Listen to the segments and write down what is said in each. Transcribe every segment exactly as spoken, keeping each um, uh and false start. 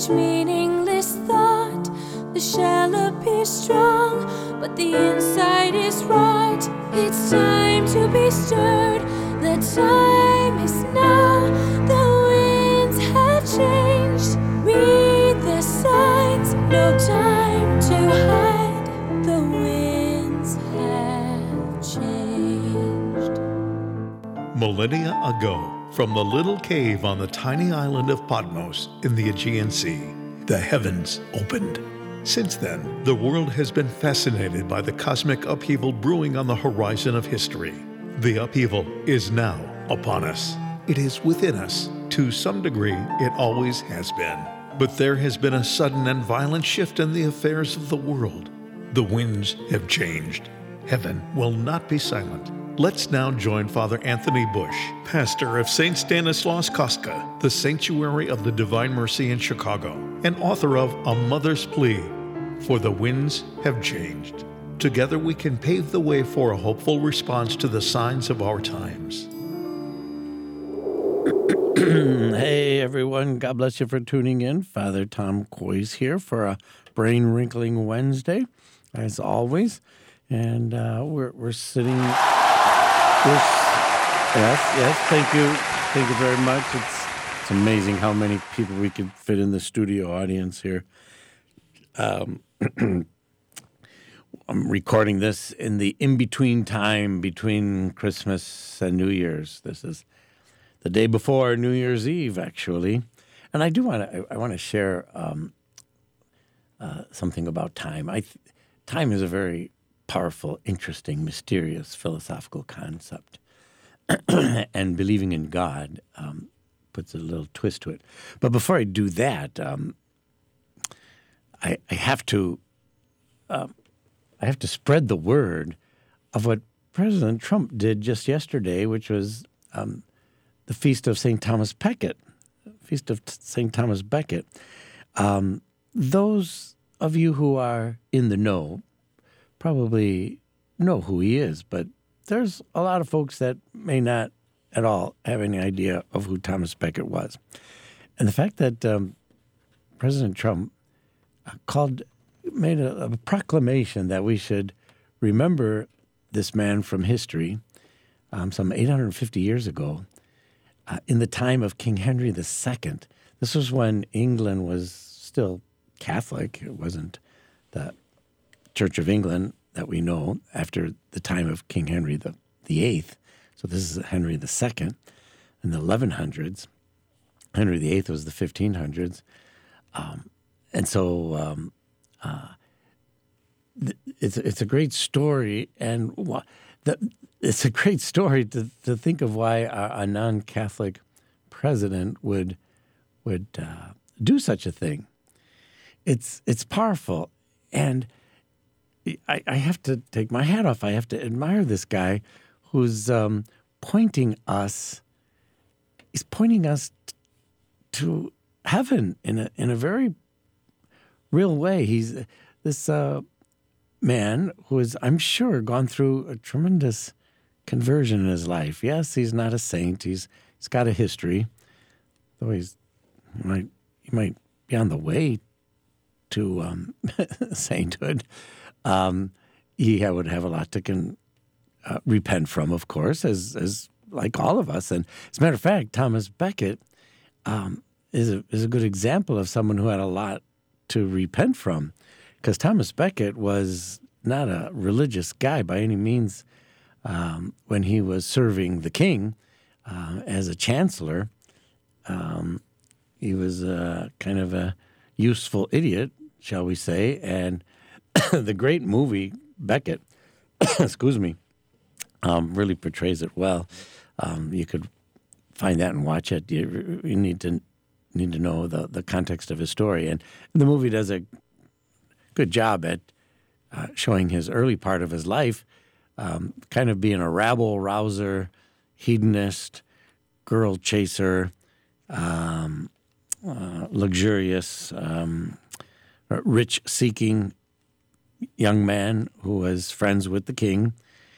each meaningless thought. The shell appears strong, but the inside is rot. It's time to be stirred. The time is now. The winds have changed. Read the signs. No time to hide. The winds have changed. Millennia ago, from the little cave on the tiny island of Patmos in the Aegean Sea, the heavens opened. Since then, the world has been fascinated by the cosmic upheaval brewing on the horizon of history. The upheaval is now upon us. It is within us. To some degree, it always has been. But there has been a sudden and violent shift in the affairs of the world. The winds have changed. Heaven will not be silent. Let's now join Father Anthony Bush, pastor of Saint Stanislaus Kostka, the Sanctuary of the Divine Mercy in Chicago, and author of A Mother's Plea, For the Winds Have Changed. Together we can pave the way for a hopeful response to the signs of our times. Hey, everyone. God bless you for tuning in. Father Tom Coy's here for a brain-wrinkling Wednesday, as always. And uh, we're, we're sitting... We're, yes, yes, thank you. Thank you very much. It's, it's amazing how many people we can fit in the studio audience here. Um, I'm recording this in the in-between time between Christmas and New Year's. This is the day before New Year's Eve, actually. And I do want to I want to share um, uh, something about time. I th- time is a very powerful, interesting, mysterious philosophical concept. And believing in God um, puts a little twist to it. But before I do that, um, I, I have to uh, I have to spread the word of what President Trump did just yesterday, which was um, the Feast of Saint Thomas Becket. Feast of Saint Thomas Becket. Um, those of you who are in the know probably know who he is, but there's a lot of folks that may not at all have any idea of who Thomas Becket was. And the fact that um, President Trump called, made a, a proclamation that we should remember this man from history um, some eight hundred fifty years ago uh, in the time of King Henry the Second. This was when England was still Catholic. It wasn't the Church of England that we know after the time of King Henry the, the Eighth. So this is Henry the Second in the eleven hundreds. Henry the Eighth was the fifteen hundreds. Um, and so um, uh, th- it's it's a great story, and wh- the, it's a great story to, to think of why a, a non-Catholic president would would uh, do such a thing. It's it's powerful, and I, I have to take my hat off. I have to admire this guy who's um, pointing us. He's pointing us t- to heaven in a in a very real way. He's this uh, man who has, I'm sure, gone through a tremendous conversion in his life. Yes, he's not a saint. He's he's got a history, though he's he might he might be on the way to um, sainthood. Um, he would have a lot to con, uh, repent from, of course, as as like all of us. And as a matter of fact, Thomas Becket um, is a is a good example of someone who had a lot to repent from, because Thomas Becket was not a religious guy by any means. Um, when he was serving the king uh, as a chancellor, um, he was uh, kind of a useful idiot, shall we say, and the great movie Becket, excuse me, um, really portrays it well. Um, you could find that and watch it. You, you need to need to know the, the context of his story, and the movie does a good job at uh, showing his early part of his life, um, kind of being a rabble rouser, hedonist, girl chaser, um, uh, luxurious, um, rich-seeking young man who was friends with the king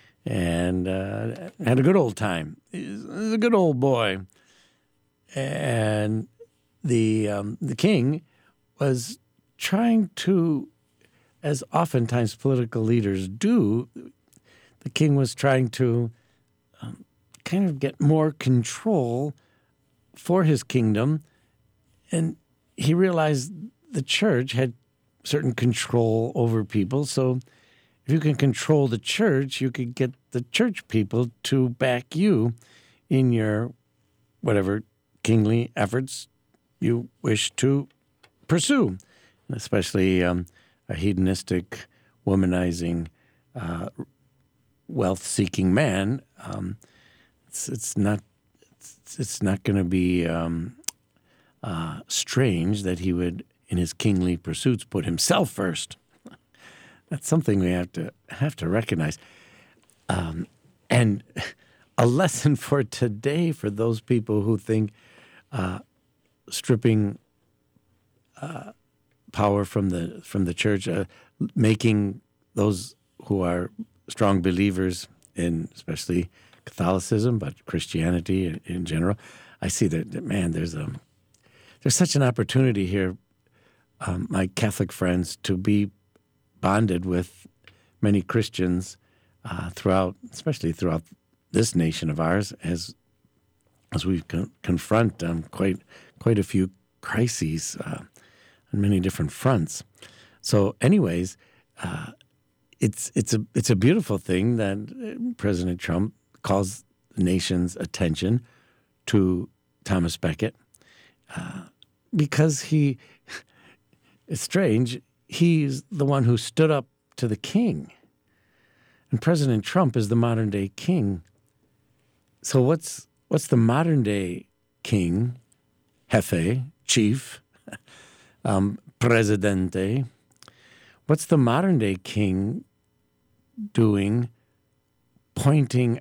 and uh, had a good old time. He's a good old boy. And the um, the king was trying to, as oftentimes political leaders do, the king was trying to um, kind of get more control for his kingdom, and he realized the church had certain control over people. So if you can control the church, you could get the church people to back you in your whatever kingly efforts you wish to pursue, especially um, a hedonistic, womanizing, uh, wealth-seeking man. Um, it's, it's not it's, it's not going to be um, uh, strange that he would, in his kingly pursuits, put himself first. That's something we have to have to recognize. Um, and a lesson for today for those people who think uh, stripping uh, power from the from the church, uh, making those who are strong believers in especially Catholicism, but Christianity in, in general, I see that, that man, there's a there's such an opportunity here, um, my Catholic friends, to be bonded with many Christians uh, throughout, especially throughout this nation of ours, as as we con- confront um, quite quite a few crises uh, on many different fronts. So, anyways, uh, it's it's a it's a beautiful thing that President Trump calls the nation's attention to Thomas Becket uh, because he. It's strange. He's the one who stood up to the king. And President Trump is the modern day king. So what's what's the modern day king, jefe, chief, um, presidente? What's the modern day king doing, pointing,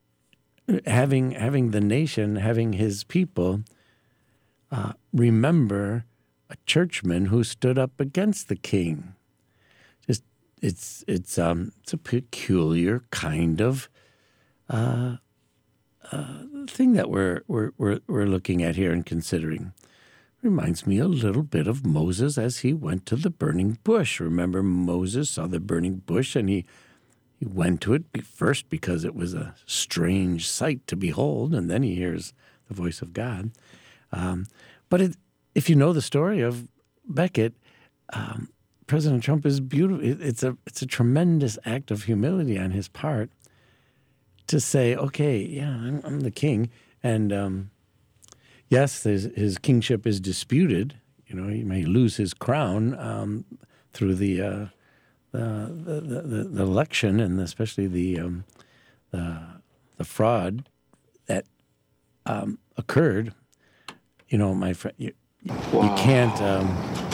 having having the nation, having his people uh, remember a churchman who stood up against the king? Just it's it's um it's a peculiar kind of uh, uh, thing that we're we're we're we're looking at here and considering. Reminds me a little bit of Moses as he went to the burning bush. Remember, Moses saw the burning bush and he he went to it first because it was a strange sight to behold, and then he hears the voice of God. Um, but it. If you know the story of Becket, um, President Trump is beautiful. It's a it's a tremendous act of humility on his part to say, okay, yeah, I'm, I'm the king, and um, yes, his, his kingship is disputed. You know, he may lose his crown um, through the, uh, the, the, the the election, and especially the um, the, the fraud that um, occurred. You know, my friend. You, Wow. You can't. Um,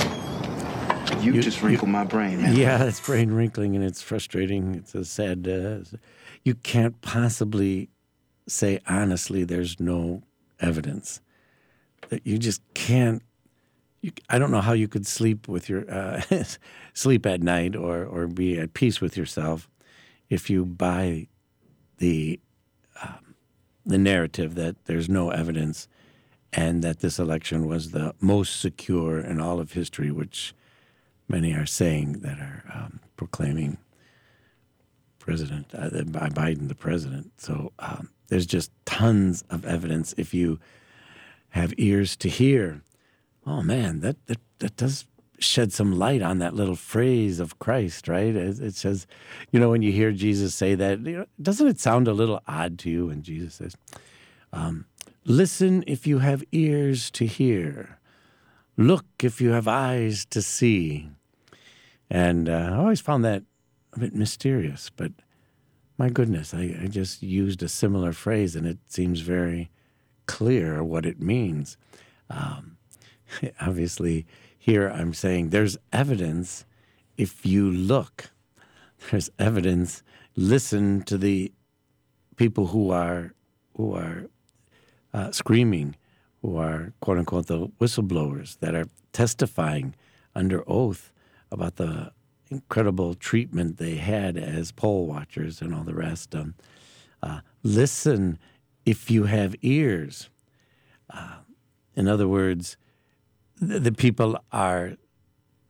you, you just wrinkled you, my brain, man. Yeah, it's brain wrinkling and it's frustrating. It's a sad. Uh, you can't possibly say honestly there's no evidence. That you just can't. You, I don't know how you could sleep with your uh, sleep at night or or be at peace with yourself if you buy the um, the narrative that there's no evidence, and that this election was the most secure in all of history, which many are saying that are um, proclaiming President uh, Biden the president. So um, there's just tons of evidence. If you have ears to hear, oh man, that that, that does shed some light on that little phrase of Christ, right? It, it says, you know, when you hear Jesus say that, you know, doesn't it sound a little odd to you when Jesus says, um, listen if you have ears to hear. Look if you have eyes to see. And uh, I always found that a bit mysterious, but my goodness, I, I just used a similar phrase and it seems very clear what it means. Um, obviously, here I'm saying there's evidence if you look. There's evidence. Listen to the people who are who are Uh, screaming, who are, quote unquote, the whistleblowers that are testifying under oath about the incredible treatment they had as poll watchers and all the rest. Um, uh, listen if you have ears. Uh, in other words, the, the people are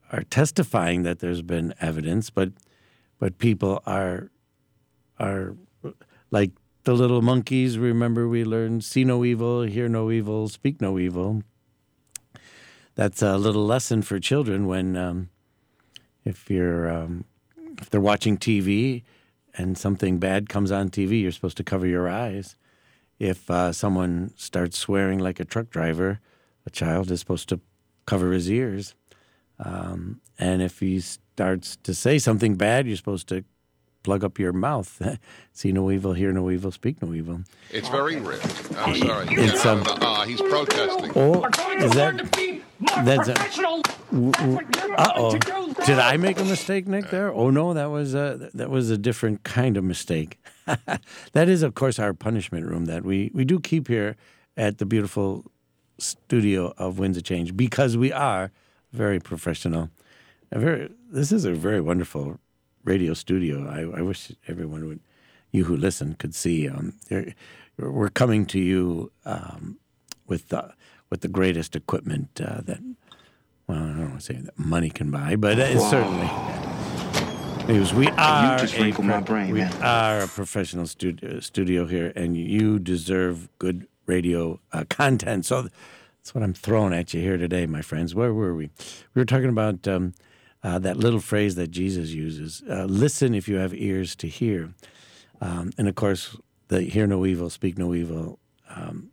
are testifying that there's been evidence, but but people are are like the little monkeys. Remember, we learned see no evil, hear no evil, speak no evil. That's a little lesson for children when um, if you're um, if they're watching T V and something bad comes on T V, you're supposed to cover your eyes. If uh, someone starts swearing like a truck driver, a child is supposed to cover his ears. Um, and if he starts to say something bad, you're supposed to plug up your mouth. See no evil, hear no evil, speak no evil. It's very rich. I'm sorry. It's, um, uh, he's protesting. Oh, is that... That's a, uh-oh. Did I make a mistake, Nick, there? Oh, no, that was a, that was a different kind of mistake. That is, of course, our punishment room that we, we do keep here at the beautiful studio of Winds of Change because we are very professional. A very, this is a very wonderful radio studio. I, I wish everyone would, you who listen, could see. Um, we're coming to you um, with the... with the greatest equipment uh, that, well, I don't want to say that money can buy, but it's certainly. Because we are, you just wrinkled my brain, we man. are a professional studio, studio here, and you deserve good radio uh, content. So that's what I'm throwing at you here today, my friends. Where were we? We were talking about um, uh, that little phrase that Jesus uses, uh, listen if you have ears to hear. Um, and, of course, the hear no evil, speak no evil. Um,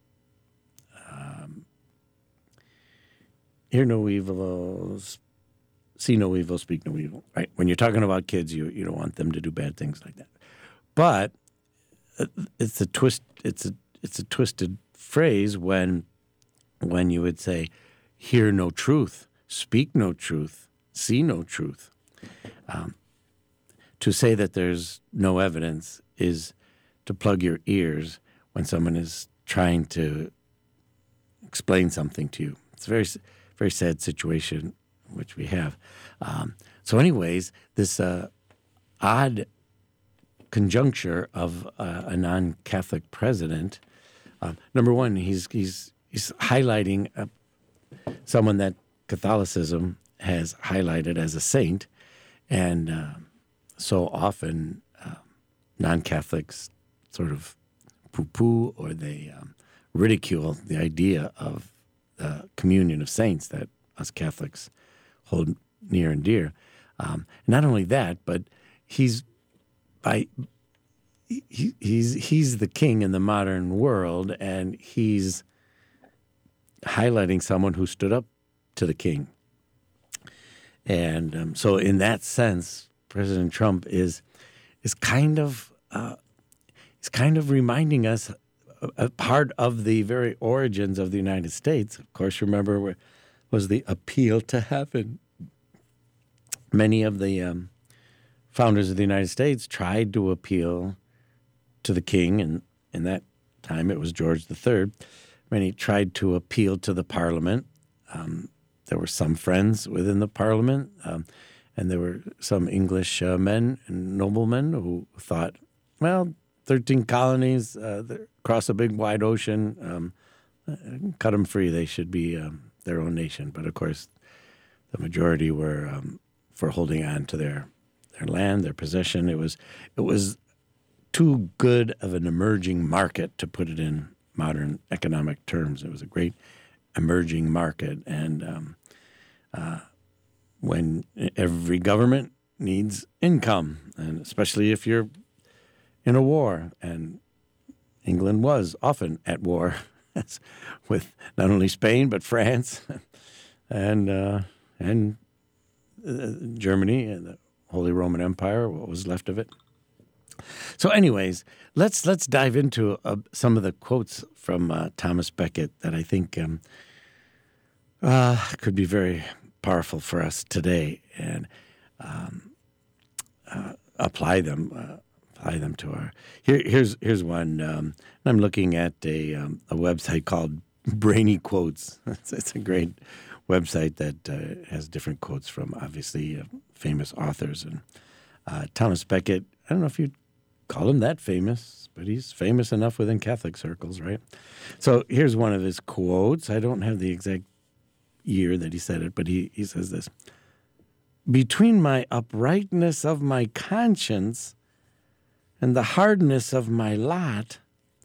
Hear no evil, see no evil, speak no evil. Right? When you're talking about kids, you you don't want them to do bad things like that. But it's a twist. It's a it's a twisted phrase when when you would say, "Hear no truth, speak no truth, see no truth." Um, to say that there's no evidence is to plug your ears when someone is trying to explain something to you. It's very very sad situation which we have. Um, so anyways, this uh, odd conjuncture of uh, a non-Catholic president, uh, number one, he's he's he's highlighting uh, someone that Catholicism has highlighted as a saint, and uh, so often uh, non-Catholics sort of poo-poo or they um, ridicule the idea of the communion of saints that us Catholics hold near and dear. Um, not only that, but he's by he, he's he's the king in the modern world, and he's highlighting someone who stood up to the king. And um, so, in that sense, President Trump is is kind of uh, is kind of reminding us. A part of the very origins of the United States, of course, remember, was the appeal to heaven. Many of the um, founders of the United States tried to appeal to the king, and in that time it was George the Third. Many tried to appeal to the parliament. Um, there were some friends within the parliament, um, and there were some English uh, men and noblemen who thought, well, thirteen colonies uh, across a big wide ocean, um, cut them free. They should be um, their own nation. But, of course, the majority were um, for holding on to their their land, their possession. It was it was too good of an emerging market, to put it in modern economic terms. It was a great emerging market. And um, uh, when every government needs income, and especially if you're in a war, and England was often at war with not only Spain but France and uh, and uh, Germany and the Holy Roman Empire, what was left of it. So, anyways, let's let's dive into uh, some of the quotes from uh, Thomas Becket that I think um, uh, could be very powerful for us today, and um, uh, apply them. Uh, Apply them to our. Here, here's here's one. Um, I'm looking at a um, a website called Brainy Quotes. It's, it's a great website that uh, has different quotes from obviously uh, famous authors. And uh, Thomas Becket, I don't know if you'd call him that famous, but he's famous enough within Catholic circles, right? So here's one of his quotes. I don't have the exact year that he said it, but he he says this: between my uprightness of my conscience and the hardness of my lot,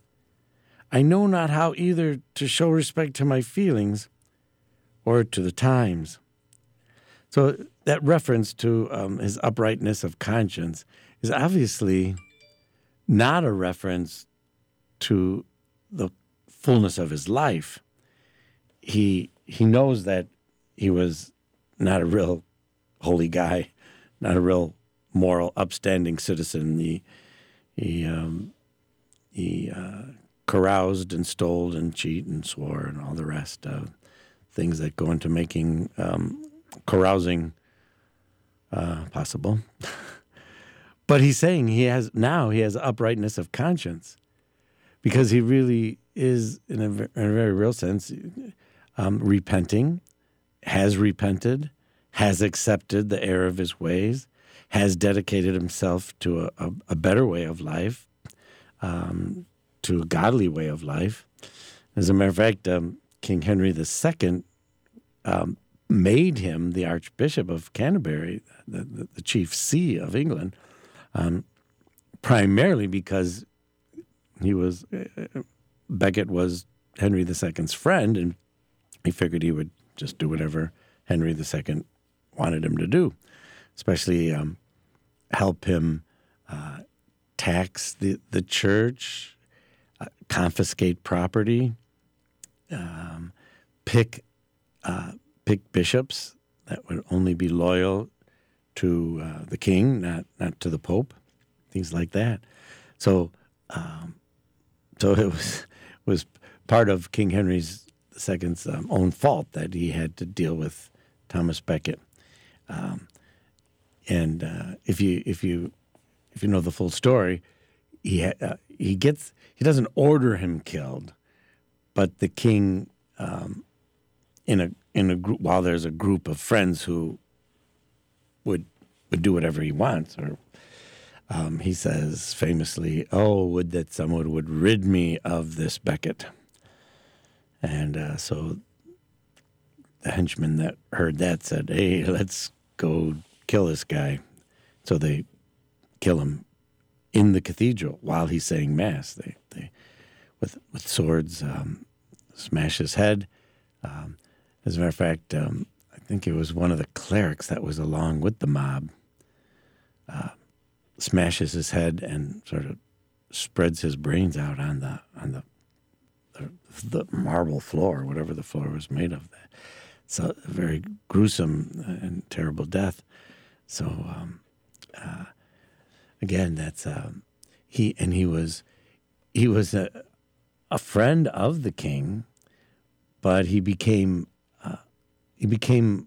I know not how either to show respect to my feelings or to the times. So that reference to um, his uprightness of conscience is obviously not a reference to the fullness of his life. He he knows that he was not a real holy guy, not a real moral, upstanding citizen. He he um, he uh, caroused and stole and cheat and swore and all the rest of uh, things that go into making um, carousing uh, possible. But he's saying he has now he has uprightness of conscience because he really is, in a, in a very real sense, um, repenting, has repented, has accepted the error of his ways, has dedicated himself to a, a, a better way of life, um, to a godly way of life. As a matter of fact, um, King Henry the Second um, made him the Archbishop of Canterbury, the, the, the chief see of England, um, primarily because he was uh, Becket was Henry the Second's friend, and he figured he would just do whatever Henry the Second wanted him to do, especially um, help him uh, tax the, the church, uh, confiscate property, um, pick uh, pick bishops that would only be loyal to uh, the king, not not to the pope, things like that. So, um, so it was was part of King Henry's Second's um, own fault that he had to deal with Thomas Becket. Um, and uh, if you if you if you know the full story, he ha- uh, he gets he doesn't order him killed, but the king um, in a in a group while there's a group of friends who would would do whatever he wants, or um, he says famously, "Oh, would that someone would rid me of this Becket." And uh, so the henchmen that heard that said, "Hey, let's go kill this guy." So they kill him in the cathedral while he's saying mass. They, they with with swords, um, smash his head. Um, as a matter of fact, um, I think it was one of the clerics that was along with the mob, uh, smashes his head and sort of spreads his brains out on the on the the, the marble floor, whatever the floor was made of. That. So a very gruesome and terrible death. So um, uh, again, that's um, he and he was he was a, a friend of the king, but he became uh, he became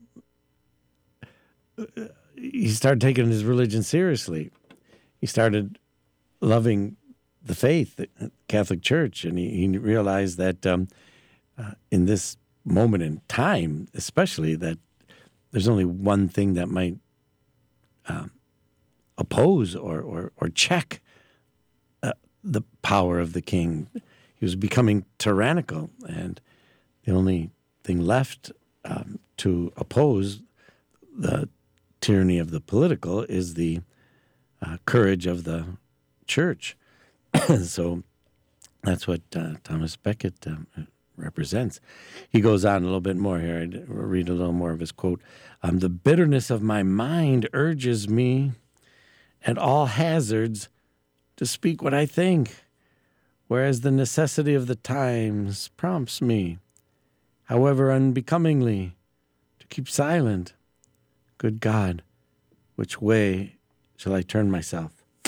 uh, he started taking his religion seriously. He started loving the faith, the Catholic Church, and he, he realized that um, uh, in this moment in time, especially, that there's only one thing that might um, oppose or or, or check uh, the power of the king. He was becoming tyrannical, and the only thing left um, to oppose the tyranny of the political is the uh, courage of the church. So that's what uh, Thomas Becket um, represents. He goes on a little bit more here. I'll read a little more of his quote. Um, the bitterness of my mind urges me at all hazards to speak what I think, whereas the necessity of the times prompts me, however unbecomingly, to keep silent. Good God, which way shall I turn myself?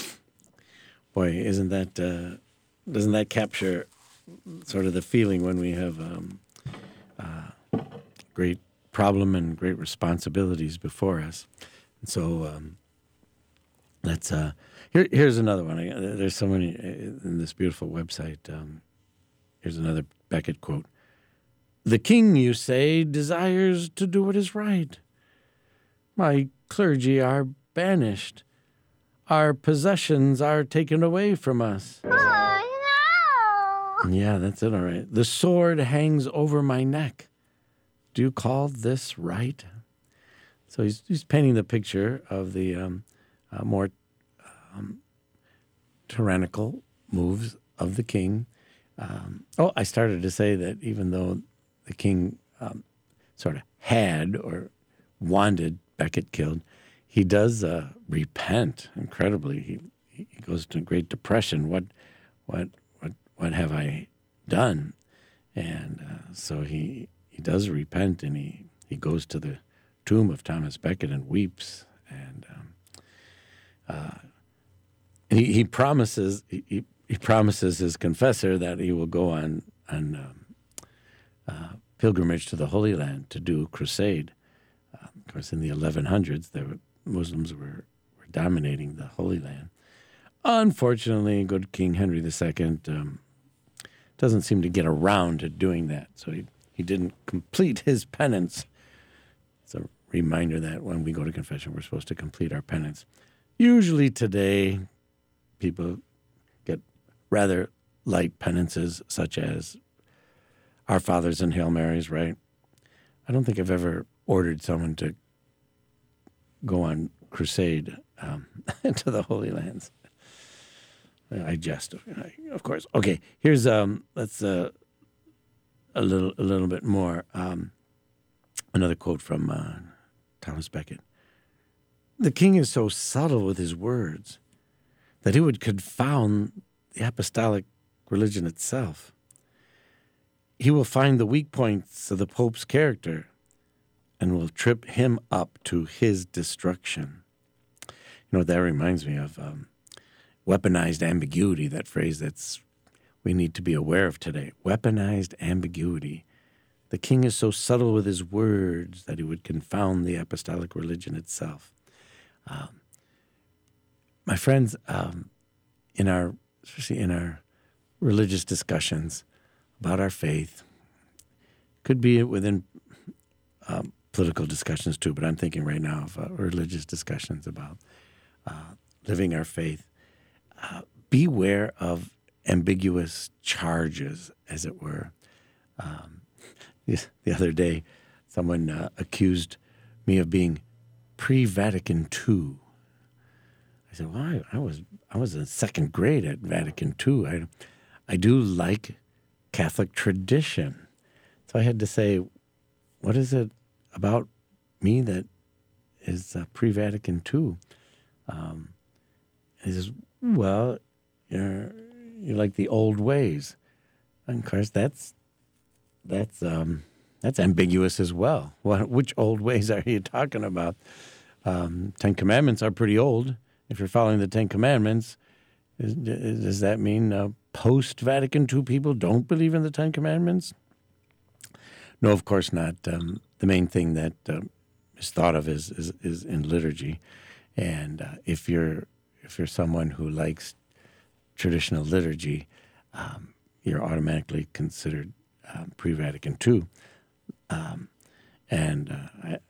Boy, isn't that uh, doesn't that capture sort of the feeling when we have um, uh, great problem and great responsibilities before us? And so um, let's uh, here. Here's another one. I, there's so many in this beautiful website. Um, here's another Becket quote: "The king, you say, desires to do what is right. My clergy are banished. Our possessions are taken away from us." Oh, no! Yeah, that's it, all right. "The sword hangs over my neck. Do you call this right? so he's he's painting the picture of the um, uh, more um, tyrannical moves of the king. Um, oh, I started to say that even though the king um, sort of had or wanted Becket killed, he does uh, repent incredibly. He he goes to Great Depression. What what what what have I done? And uh, so he he does repent, and he, he goes to the tomb of Thomas Becket and weeps, and um, uh, and he, he promises he, he promises his confessor that he will go on on um, uh, pilgrimage to the Holy Land to do crusade. Uh, of course, in the eleven hundreds, the Muslims were, were dominating the Holy Land. Unfortunately, good King Henry the Second um, doesn't seem to get around to doing that, so he, he didn't complete his penance. It's a reminder that when we go to confession, we're supposed to complete our penance. Usually today, people get rather light penances, such as Our Fathers and Hail Marys, right? I don't think I've ever ordered someone to go on crusade um, to the Holy Lands. I jest, of course. Okay, here's um, let's uh, a little a little bit more. Um, another quote from uh, Thomas Becket. The king is so subtle with his words that he would confound the apostolic religion itself. He will find the weak points of the Pope's character and will trip him up to his destruction. You know what that reminds me of? Um, weaponized ambiguity, that phrase that's we need to be aware of today. Weaponized ambiguity. The king is so subtle with his words that he would confound the apostolic religion itself. Um, my friends, um, in our, especially in our religious discussions about our faith, could be within um, political discussions too, but I'm thinking right now of uh, religious discussions about uh, living our faith. Uh, beware of ambiguous charges, as it were. Um, the other day, someone uh, accused me of being pre-Vatican two. I said, "Well, I, I was I was in second grade at Vatican two. I, I do like Catholic tradition." So I had to say, "What is it about me that is uh, pre-Vatican two?" Um, he says, "Well, you're you like the old ways." And of course, that's that's um, that's ambiguous as well. What, which old ways are you talking about? Um, Ten Commandments are pretty old. If you're following the Ten Commandments, is, does that mean uh, post-Vatican two people don't believe in the Ten Commandments? No, of course not. Um, the main thing that uh, is thought of is is, is in liturgy, and uh, if you're if you're someone who likes traditional liturgy, um, you're automatically considered um, pre-Vatican two. Um, and uh, I,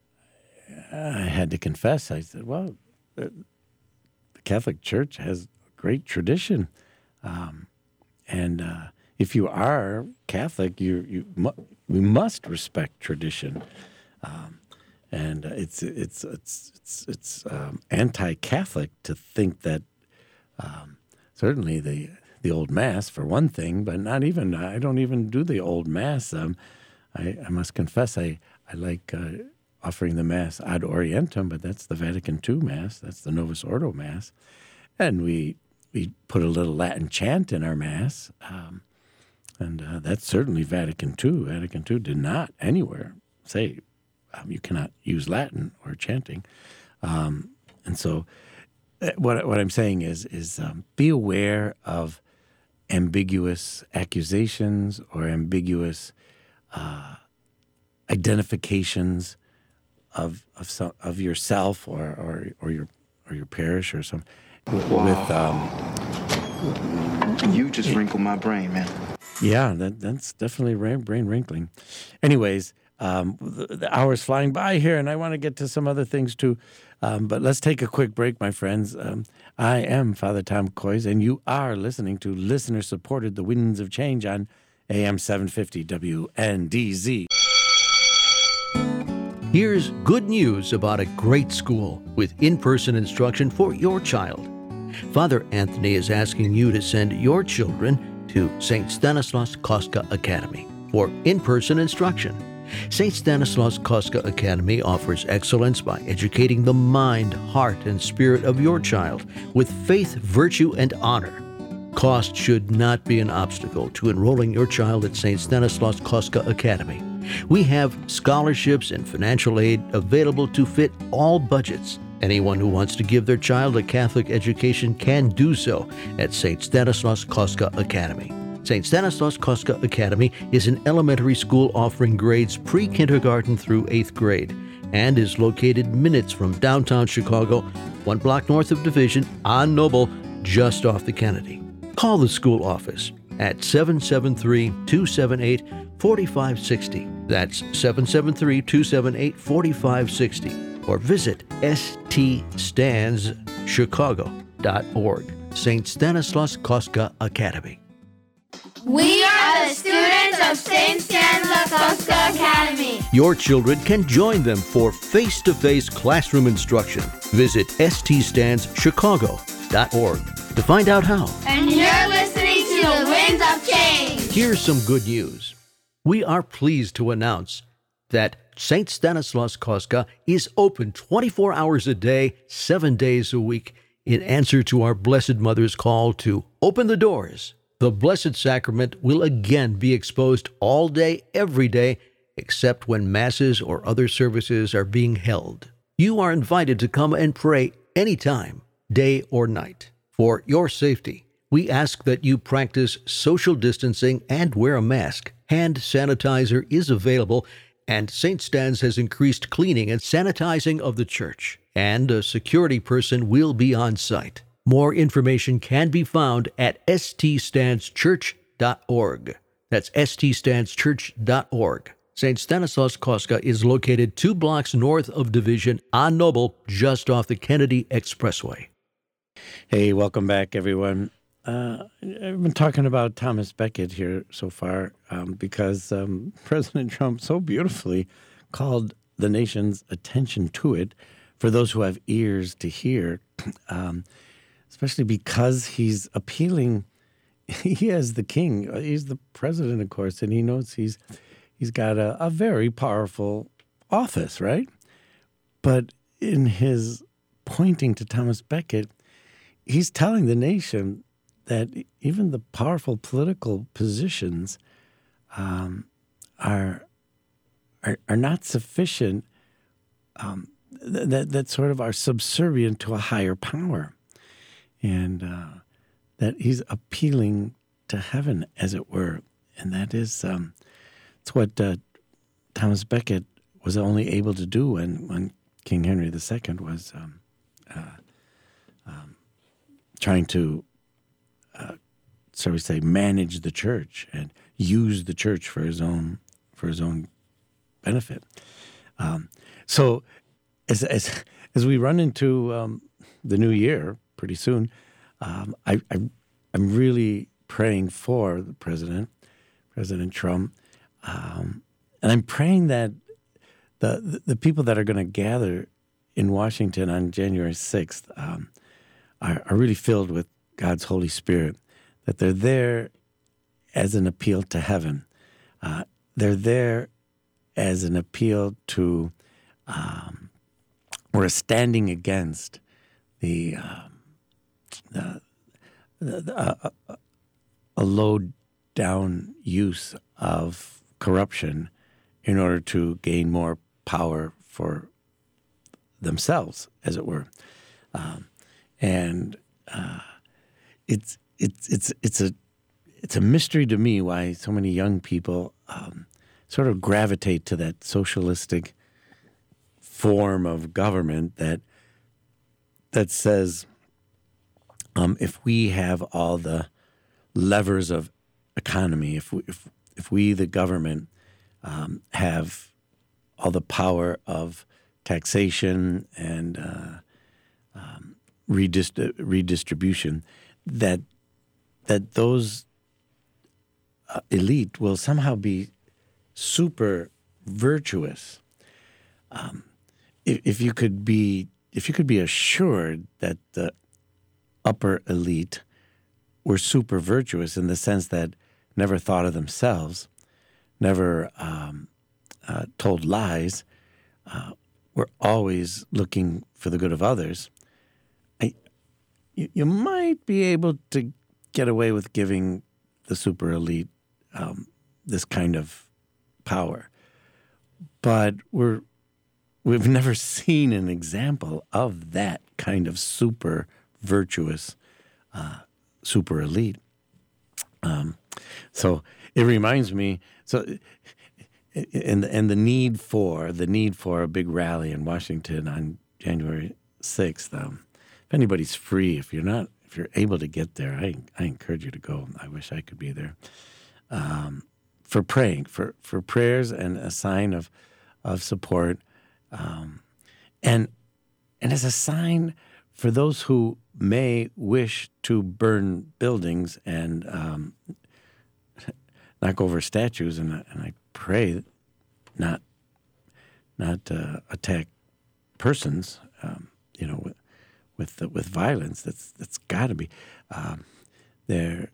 I had to confess. I said, "Well, the, the Catholic Church has great tradition, um, and uh, if you are Catholic, you you mu- we must respect tradition." Um, and uh, it's it's it's it's it's um, anti-Catholic to think that um, certainly the the old Mass for one thing, but not even I don't even do the old Mass. Um, I, I must confess I I like uh, offering the Mass ad orientem, but that's the Vatican two Mass. That's the Novus Ordo Mass, and we we put a little Latin chant in our Mass, um, and uh, that's certainly Vatican two. Vatican two did not anywhere say um, you cannot use Latin or chanting, um, and so uh, what what I'm saying is is um, be aware of ambiguous accusations or ambiguous uh, identifications of of some of yourself or, or or your or your parish or some Wow. with um, You just wrinkled my brain, man. yeah, that that's definitely brain, brain wrinkling. Anyways, um, the, the hour's flying by here, and I want to get to some other things too. Um, but let's take a quick break, my friends. Um, I am Father Tom Coys, and you are listening to listener-supported The Winds of Change on A M seven fifty W N D Z. Here's good news about a great school with in-person instruction for your child. Father Anthony is asking you to send your children to Saint Stanislaus Kostka Academy for in-person instruction. Saint Stanislaus Kostka Academy offers excellence by educating the mind, heart, and spirit of your child with faith, virtue, and honor. Cost should not be an obstacle to enrolling your child at Saint Stanislaus Kostka Academy. We have scholarships and financial aid available to fit all budgets. Anyone who wants to give their child a Catholic education can do so at Saint Stanislaus Kostka Academy. Saint Stanislaus Kostka Academy is an elementary school offering grades pre-kindergarten through eighth grade and is located minutes from downtown Chicago, one block north of Division on Noble, just off the Kennedy. Call the school office at seven seven three, two seven eight, four five six zero. That's seven seven three, two seven eight, four five six zero. Or visit s t stans chicago dot org. Saint Stanislaus Kostka Academy. We are the students of Saint Stanislaus Kostka Academy. Your children can join them for face-to-face classroom instruction. Visit s t stans chicago dot org to find out how. And you're listening to the Winds of Change. Here's some good news. We are pleased to announce that Saint Stanislaus Kostka is open twenty-four hours a day, seven days a week, in answer to our Blessed Mother's call to open the doors. The Blessed Sacrament will again be exposed all day, every day, except when masses or other services are being held. You are invited to come and pray anytime, day or night. For your safety, we ask that you practice social distancing and wear a mask. Hand sanitizer is available, and Saint Stans has increased cleaning and sanitizing of the church, and a security person will be on site. More information can be found at s t stans church dot org. That's s t stans church dot org. Saint Stanislaus Kostka is located two blocks north of Division on Noble, just off the Kennedy Expressway. Hey, welcome back, everyone. Uh, I've been talking about Thomas Becket here so far um, because um, President Trump so beautifully called the nation's attention to it for those who have ears to hear, um, especially because he's appealing. He is the king. He's the president, of course, and he knows he's he's got a, a very powerful office, right? But in his pointing to Thomas Becket, he's telling the nation that even the powerful political positions um, are, are are not sufficient. Um, that that sort of are subservient to a higher power, and uh, that he's appealing to heaven, as it were, and that is um, it's what uh, Thomas Becket was only able to do when when King Henry the Second was um, uh, um, trying to. Uh, so we say manage the church and use the church for his own for his own benefit. Um, so as as as we run into um, the new year pretty soon, um, I, I I'm really praying for the president, President Trump, um, and I'm praying that the the, the people that are going to gather in Washington on January sixth um, are, are really filled with God's Holy Spirit, that they're there as an appeal to heaven. Uh, they're there as an appeal to, um, or standing against the, um, the, the, the uh, uh, a low-down use of corruption in order to gain more power for themselves, as it were. Um, and uh, It's it's it's it's a it's a mystery to me why so many young people um, sort of gravitate to that socialistic form of government that that says um, if we have all the levers of economy, if we, if if we the government um, have all the power of taxation and uh, um, redist- redistribution. That that those uh, elite will somehow be super virtuous. um, if, if you could be if you could be assured that the upper elite were super virtuous in the sense that never thought of themselves, never um, uh, told lies, uh, were always looking for the good of others, I, you, you might be able to get away with giving the super elite um, this kind of power. But we're we've never seen an example of that kind of super virtuous uh, super elite. Um, so it reminds me. So, and and the need for the need for a big rally in Washington on January sixth. Um, if anybody's free, if you're not, if you're able to get there, I I encourage you to go. I wish I could be there. Um, for praying, for for prayers and a sign of of support, um, and and as a sign for those who may wish to burn buildings and um, knock over statues, and, and I pray not not uh, attack persons, um, you know, with with, with violence. That's that's got to be um, there.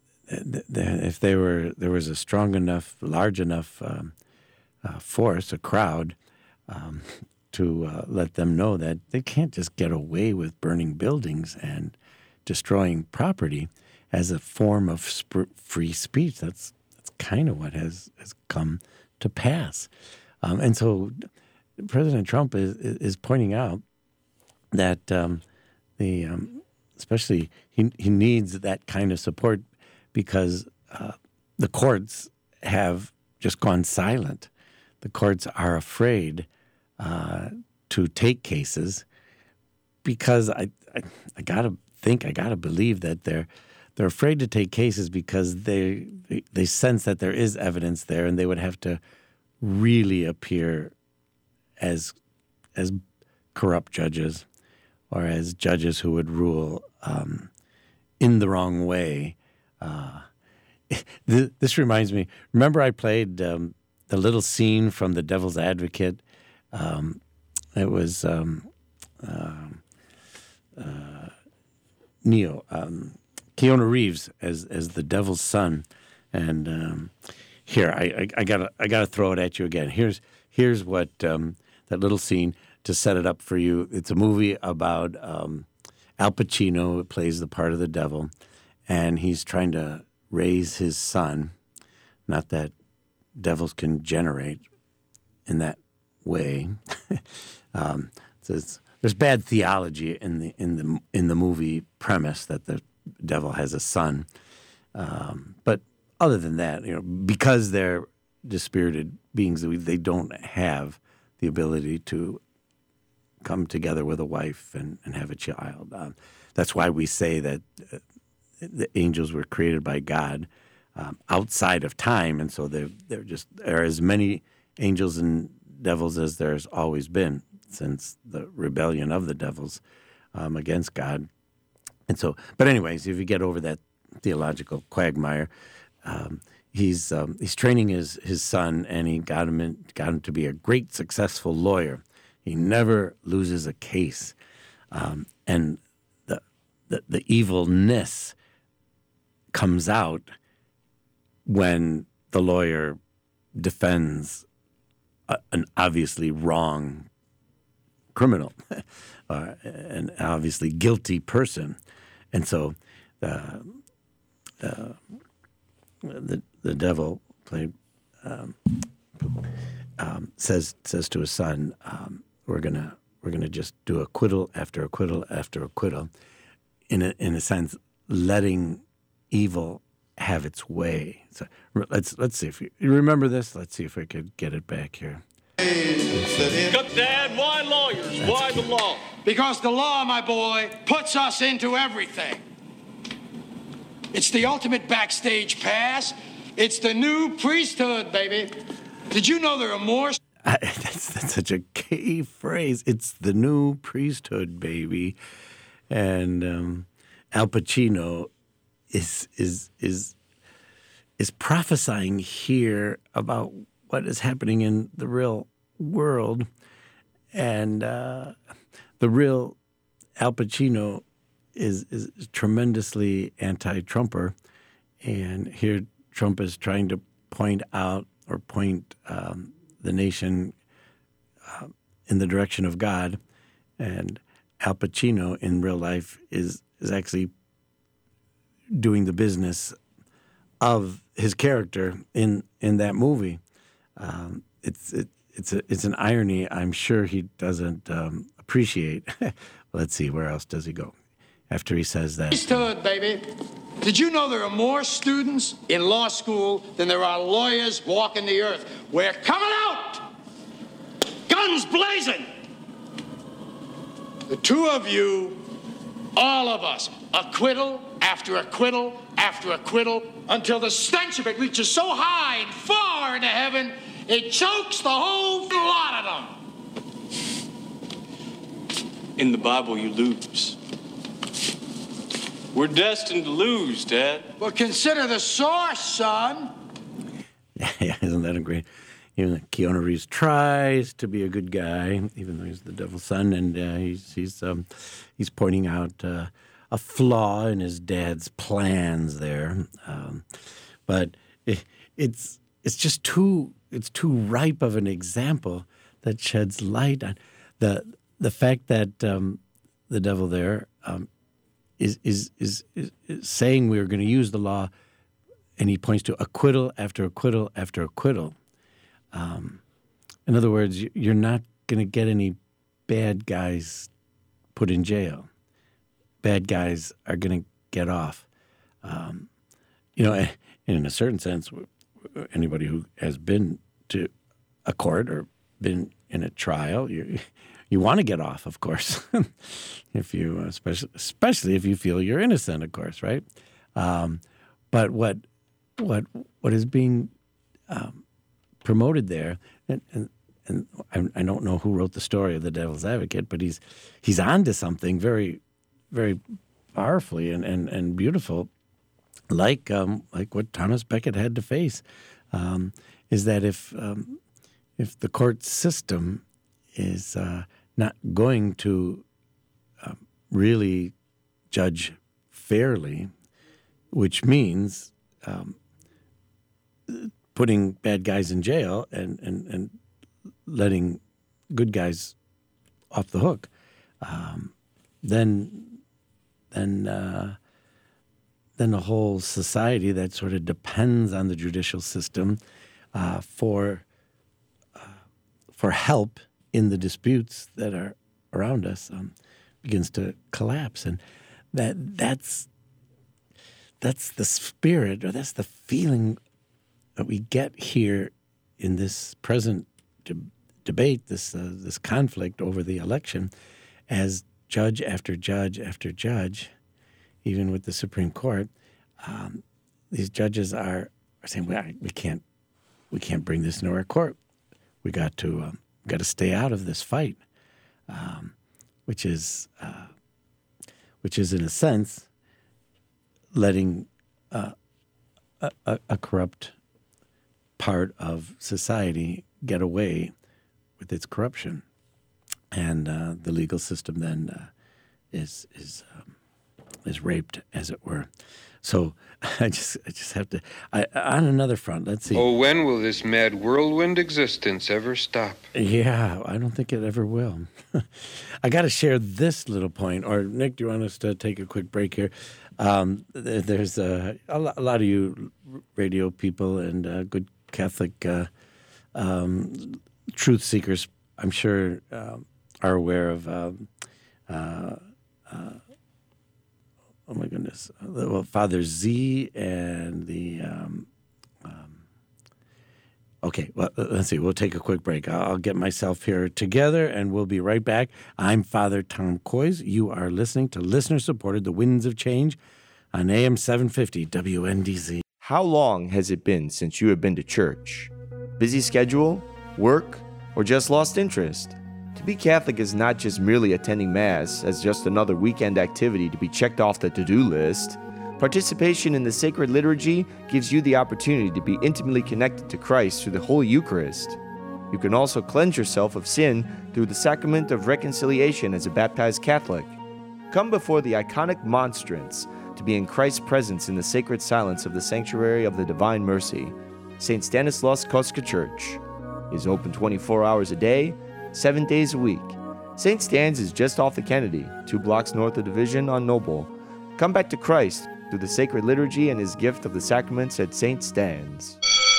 If they were there was a strong enough, large enough um, uh, force, a crowd, um, to uh, let them know that they can't just get away with burning buildings and destroying property as a form of sp- free speech. That's that's kind of what has, has come to pass. Um, and so President Trump is is pointing out that um, the um, especially he he needs that kind of support because uh, the courts have just gone silent. The courts are afraid uh, to take cases because I, I I gotta think I gotta believe that they're they're afraid to take cases because they they, they sense that there is evidence there and they would have to really appear as as corrupt judges or as judges who would rule um, in the wrong way. Uh, this reminds me. Remember, I played um, the little scene from The Devil's Advocate. Um, it was um, uh, uh, Neo, um, Keanu Reeves as as the devil's son, and um, here I, I, I gotta I gotta throw it at you again. Here's here's what um, that little scene to set it up for you. It's a movie about um, Al Pacino, who plays the part of the devil. And he's trying to raise his son, not that devils can generate in that way. um, so it's, there's bad theology in the in the in the movie premise that the devil has a son. Um, but other than that, you know, because they're dispirited beings, they don't have the ability to come together with a wife and, and have a child. Um, that's why we say that. Uh, The angels were created by God um, outside of time, and so they're, they're just there are as many angels and devils as there's always been since the rebellion of the devils um, against God. And so, but anyways, if you get over that theological quagmire, um, he's um, he's training his his son, and he got him in, got him to be a great successful lawyer. He never loses a case, um, and the the, the evilness comes out when the lawyer defends a, an obviously wrong criminal, uh, an obviously guilty person, and so uh, uh, the the devil played, um, um, says says to his son, um, "We're gonna we're gonna just do acquittal after acquittal after acquittal," in a in a sense, letting evil have its way. So let's let's see if you, you remember this. Let's see if we could get it back here. Dad, why lawyers? That's why key. the law? Because the law, my boy, puts us into everything. It's the ultimate backstage pass. It's the new priesthood, baby. Did you know there are more? I, that's, that's such a key phrase. It's the new priesthood, baby. And um, Al Pacino is is is is prophesying here about what is happening in the real world. and uh, the real Al Pacino is is tremendously anti-Trumper, and here Trump is trying to point out or point um, the nation uh, in the direction of God, and Al Pacino in real life is is actually doing the business of his character in, in that movie. Um, it's it, it's a, it's an irony I'm sure he doesn't um, appreciate. Let's see, where else does he go after he says that? Priesthood, baby. Did you know there are more students in law school than there are lawyers walking the earth? We're coming out! Guns blazing! The two of you, all of us, acquittal after acquittal after acquittal until the stench of it reaches so high and far into heaven, it chokes the whole lot of them. In the Bible, you lose. We're destined to lose, Dad. Well, consider the source, son. Yeah, isn't that a great... Even Keanu Reeves tries to be a good guy, even though he's the devil's son, and uh, he's he's um, he's pointing out uh, a flaw in his dad's plans there. Um, but it, it's it's just too it's too ripe of an example that sheds light on the the fact that um, the devil there um, is, is is is is saying we're going to use the law, and he points to acquittal after acquittal after acquittal. Um, in other words, you're not going to get any bad guys put in jail. Bad guys are going to get off. Um, you know, in a certain sense, anybody who has been to a court or been in a trial, you you want to get off, of course. if you, especially especially if you feel you're innocent, of course, right? Um, but what what what is being um, promoted there, and, and, and I, I don't know who wrote the story of the Devil's Advocate, but he's he's onto something very, very powerfully and, and, and beautiful, like um, like what Thomas Becket had to face, um, is that if um, if the court system is uh, not going to uh, really judge fairly, which means um, putting bad guys in jail and, and, and letting good guys off the hook, um, then then uh, then the whole society that sort of depends on the judicial system uh, for uh, for help in the disputes that are around us um, begins to collapse, and that that's that's the spirit, or that's the feeling that we get here in this present de- debate, this uh, this conflict over the election, as judge after judge after judge, even with the Supreme Court, um, these judges are, are saying, well, we can't we can't bring this into our court. We got to um, got to stay out of this fight, um, which is uh, which is in a sense letting uh, a, a, a corrupt part of society get away with its corruption, and uh, the legal system then uh, is is um, is raped, as it were. So I just I just have to I, on another front. Let's see. Oh, when will this mad whirlwind existence ever stop? Yeah, I don't think it ever will. I got to share this little point. Or Nick, do you want us to take a quick break here? Um, there's uh, a, a lot of you radio people and uh, good Catholic uh, um, truth seekers, I'm sure, uh, are aware of. Um, uh, uh, oh my goodness! Well, Father Z and the. Um, um, okay, well, let's see. We'll take a quick break. I'll get myself here together, and we'll be right back. I'm Father Tom Koys. You are listening to listener-supported "The Winds of Change" on A M seven fifty W N D Z. How long has it been since you have been to church? Busy schedule, work, or just lost interest? To be Catholic is not just merely attending Mass as just another weekend activity to be checked off the to-do list. Participation in the sacred liturgy gives you the opportunity to be intimately connected to Christ through the Holy Eucharist. You can also cleanse yourself of sin through the sacrament of reconciliation as a baptized Catholic. Come before the iconic monstrance to be in Christ's presence in the sacred silence of the sanctuary of the Divine Mercy. Saint Stanislaus Kostka Church is open twenty-four hours a day, seven days a week. Saint Stan's is just off the Kennedy, two blocks north of Division on Noble. Come back to Christ through the sacred liturgy and his gift of the sacraments at Saint Stan's.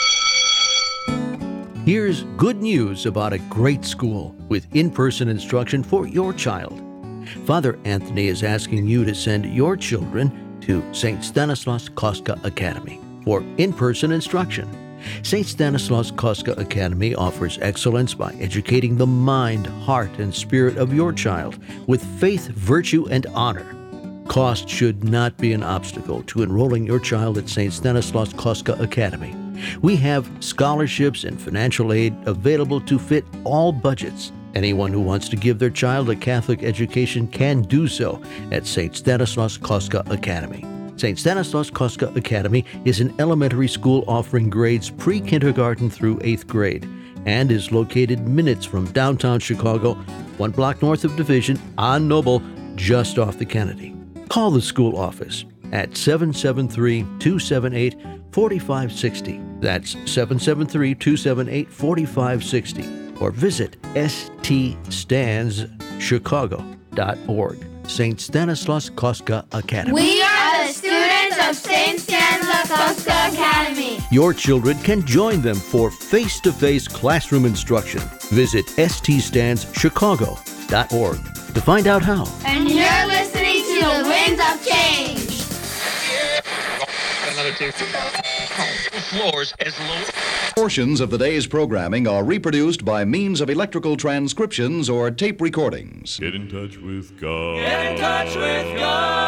Here's good news about a great school with in-person instruction for your child. Father Anthony is asking you to send your children to Saint Stanislaus Kostka Academy for in-person instruction. Saint Stanislaus Kostka Academy offers excellence by educating the mind, heart, and spirit of your child with faith, virtue, and honor. Cost should not be an obstacle to enrolling your child at Saint Stanislaus Kostka Academy. We have scholarships and financial aid available to fit all budgets. Anyone who wants to give their child a Catholic education can do so at Saint Stanislaus Kostka Academy. Saint Stanislaus Kostka Academy is an elementary school offering grades pre-kindergarten through eighth grade and is located minutes from downtown Chicago, one block north of Division on Noble, just off the Kennedy. Call the school office at seven seven three, two seven eight, four five six zero. That's seven seven three, two seven eight, four five six zero. Or visit s t stans chicago dot org. Saint Stanislaus Kostka Academy. We are the students of Saint Stanislaus Kostka Academy. Your children can join them for face-to-face classroom instruction. Visit s t stans chicago dot org to find out how. And you're listening to the Winds of Change. Floors as low. Portions of the day's programming are reproduced by means of electrical transcriptions or tape recordings. Get in touch with God. Get in touch with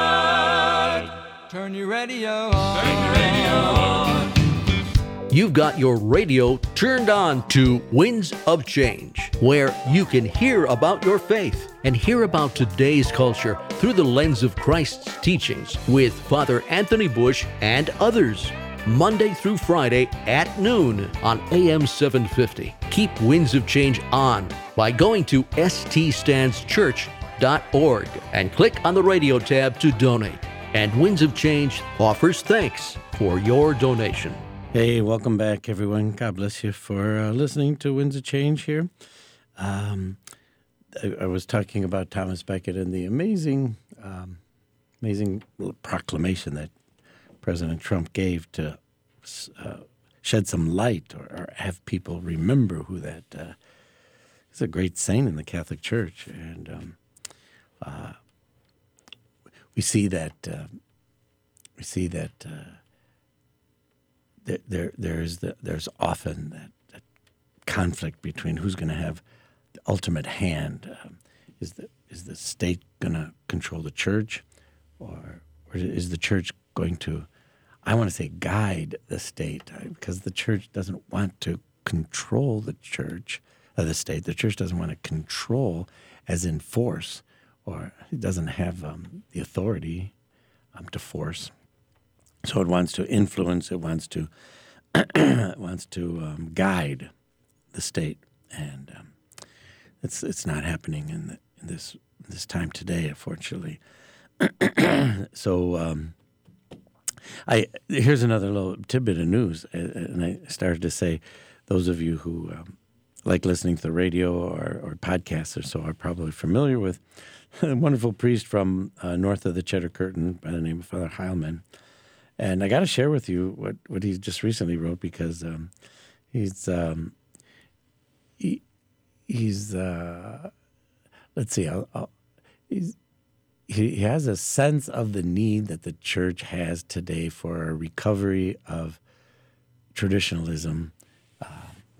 God. Turn your radio on. Turn your radio on. You've got your radio turned on to Winds of Change, where you can hear about your faith and hear about today's culture through the lens of Christ's teachings with Father Anthony Bush and others. Monday through Friday at noon on A M seven fifty. Keep Winds of Change on by going to s t stans church dot org and click on the radio tab to donate. And Winds of Change offers thanks for your donation. Hey, welcome back, everyone. God bless you for uh, listening to Winds of Change here. Um, I, I was talking about Thomas Becket and the amazing, um, amazing proclamation that President Trump gave to uh, shed some light or, or have people remember who that uh, is a great saint in the Catholic Church. And um, uh, we see that uh, we see that uh, there, there there's the, there's often that, that conflict between who's going to have the ultimate hand. Um, is the is the state going to control the church, or or is the church going to, I want to say, guide the state, because the church doesn't want to control the church, uh, the state. The church doesn't want to control as in force, or it doesn't have um, the authority um, to force. So it wants to influence, it wants to it wants to um, guide the state, and um, it's it's not happening in, the, in this this time today, unfortunately. so. Um, I here's another little tidbit of news, and I started to say, those of you who um, like listening to the radio or, or podcasts or so are probably familiar with a wonderful priest from uh, north of the Cheddar Curtain by the name of Father Heilman. And I got to share with you what, what he just recently wrote, because um, he's um, he, he's uh, let's see, I'll, I'll, he's. He has a sense of the need that the church has today for a recovery of traditionalism uh,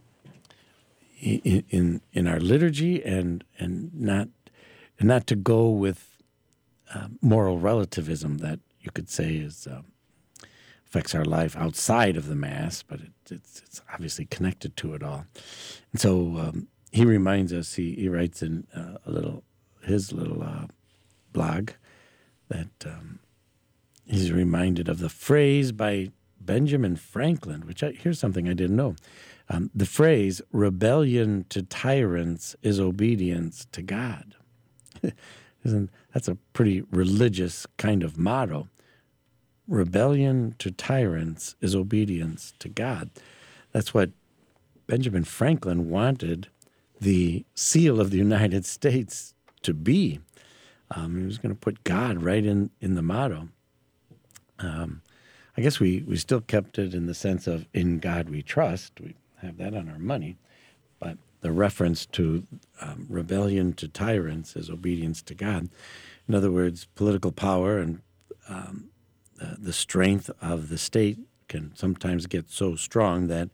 in, in in our liturgy, and and not and not to go with uh, moral relativism that you could say is um, affects our life outside of the Mass, but it, it's it's obviously connected to it all. And so um, he reminds us. He he writes in uh, a little his little. Uh, blog that um, he's reminded of the phrase by Benjamin Franklin, which I, here's something I didn't know. Um, the phrase, rebellion to tyrants is obedience to God. Isn't that's a pretty religious kind of motto. Rebellion to tyrants is obedience to God. That's what Benjamin Franklin wanted the seal of the United States to be. Um, he was going to put God right in, in the motto. Um, I guess we, we still kept it in the sense of in God we trust. We have that on our money. But the reference to um, rebellion to tyrants is obedience to God. In other words, political power and um, uh, the strength of the state can sometimes get so strong that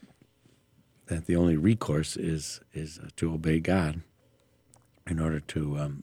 that the only recourse is is uh, to obey God in order to um,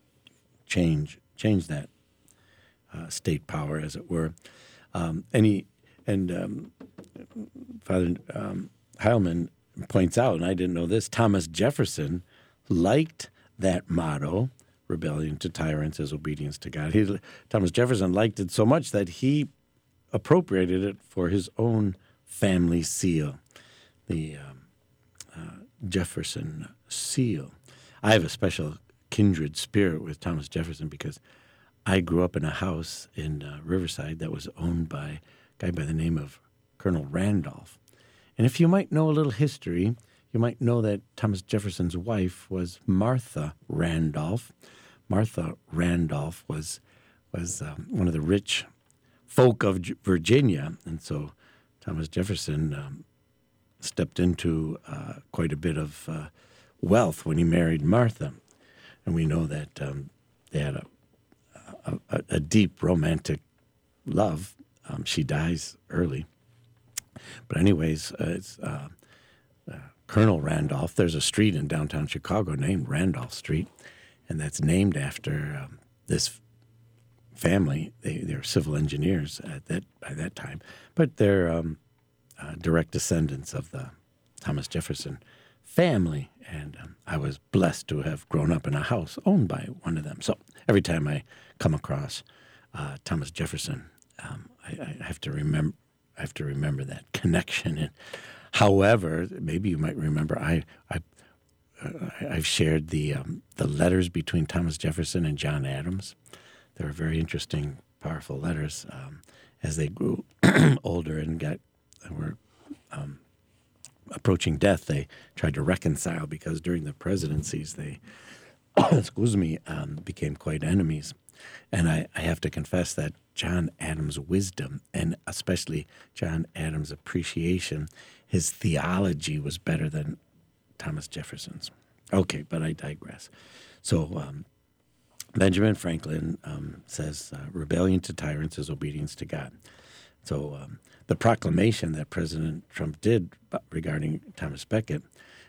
change change that uh, state power, as it were. Um, and he, and um, Father um, Heilman points out, and I didn't know this, Thomas Jefferson liked that motto, rebellion to tyrants is obedience to God. He, Thomas Jefferson liked it so much that he appropriated it for his own family seal, the um, uh, Jefferson seal. I have a special kindred spirit with Thomas Jefferson because I grew up in a house in uh, Riverside that was owned by a guy by the name of Colonel Randolph. And if you might know a little history, you might know that Thomas Jefferson's wife was Martha Randolph. Martha Randolph was was um, one of the rich folk of G- Virginia, and so Thomas Jefferson um, stepped into uh, quite a bit of uh, wealth when he married Martha. And we know that um, they had a, a, a deep romantic love. Um, she dies early. But anyways, uh, it's uh, uh, Colonel Randolph. There's a street in downtown Chicago named Randolph Street, and that's named after um, this family. They, they're civil engineers at that by that time, but they're um, uh, direct descendants of the Thomas Jefferson family. And um, I was blessed to have grown up in a house owned by one of them. So every time I come across uh, Thomas Jefferson, um, I, I have to remember. I have to remember that connection. And however, maybe you might remember, I, I, uh, I've shared the um, the letters between Thomas Jefferson and John Adams. They were very interesting, powerful letters. Um, as they grew older and got were um, approaching death, they tried to reconcile because during the presidencies they, excuse me, um, became quite enemies. And I, I have to confess that John Adams' wisdom, and especially John Adams' appreciation, his theology was better than Thomas Jefferson's. Okay, but I digress. So um, Benjamin Franklin um, says, uh, rebellion to tyrants is obedience to God. So um, the proclamation that President Trump did regarding Thomas Becket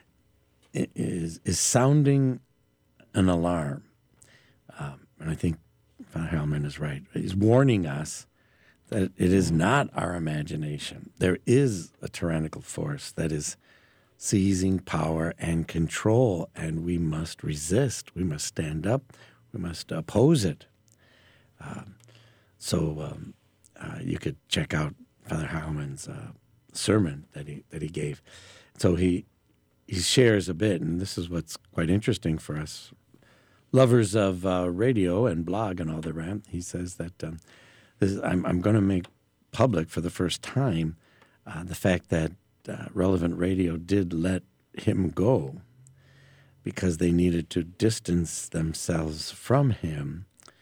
is, is sounding an alarm. Um, and I think Father Heilman is right. He's warning us that it is not our imagination. There is a tyrannical force that is seizing power and control, and we must resist. We must stand up. We must oppose it. Um, so um, uh, you could check out Father Heilman's uh, sermon that he that he gave. So he he shares a bit, and this is what's quite interesting for us lovers of uh, radio and blog and all the rant. He says that um, this is, I'm, I'm going to make public for the first time uh, the fact that uh, Relevant Radio did let him go because they needed to distance themselves from him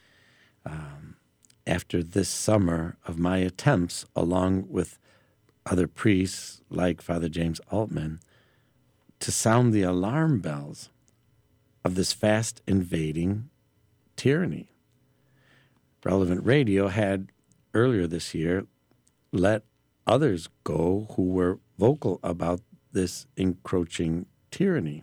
um, after this summer of my attempts, along with other priests like Father James Altman, to sound the alarm bells of this fast invading tyranny. Relevant Radio had earlier this year let others go who were vocal about this encroaching tyranny.